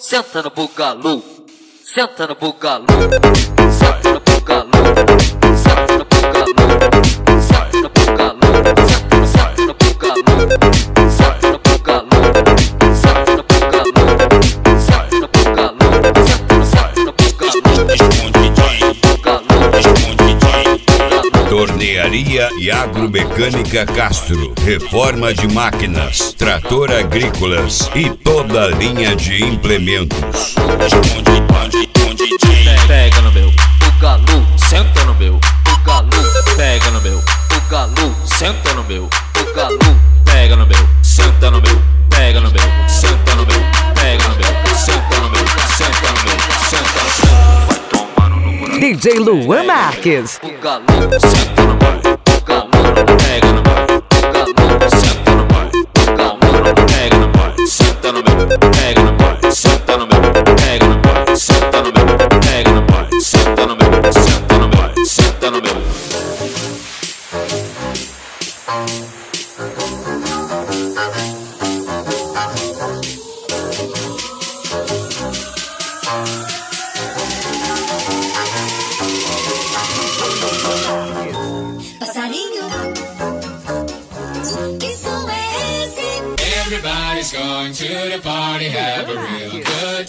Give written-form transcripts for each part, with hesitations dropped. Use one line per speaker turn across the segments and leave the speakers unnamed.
senta no bugalô, senta no bugalô, senta no bugalô, senta no bugalô, senta no bugalô, senta no bugalô, senta no bugalô, senta no bugalô, senta no bugalô, senta no bugalô.
Tornearia e Agromecânica Castro, reforma de máquinas, trator agrícolas e toda a linha de implementos.
Pega no meu bugalô, senta no meu bugalô, pega no meu bugalô, senta no meu bugalô, pega no meu, senta no meu, pega no meu, senta no meu, pega no meu, senta no meu, senta no meu, senta no meu. Vai tomar no buraco.
DJ Luan Marques.
Bugalô, senta no meu bugalô, pega no meu bugalô, senta no meu bugalô, pega no meu, senta no meu, pega no meu, senta no meu, pega no meu, senta no meu, pega no meu, senta no meu, senta no meu, senta no meu.
Passarinho, que som é esse?
Everybody's going to the party, have a real good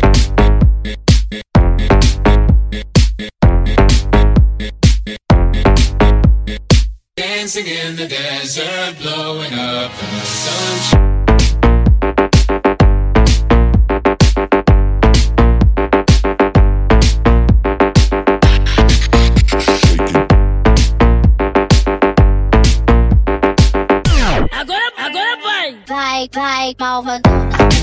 dancing in the desert, blowing up the sunshine.
Agora vai, malvadona.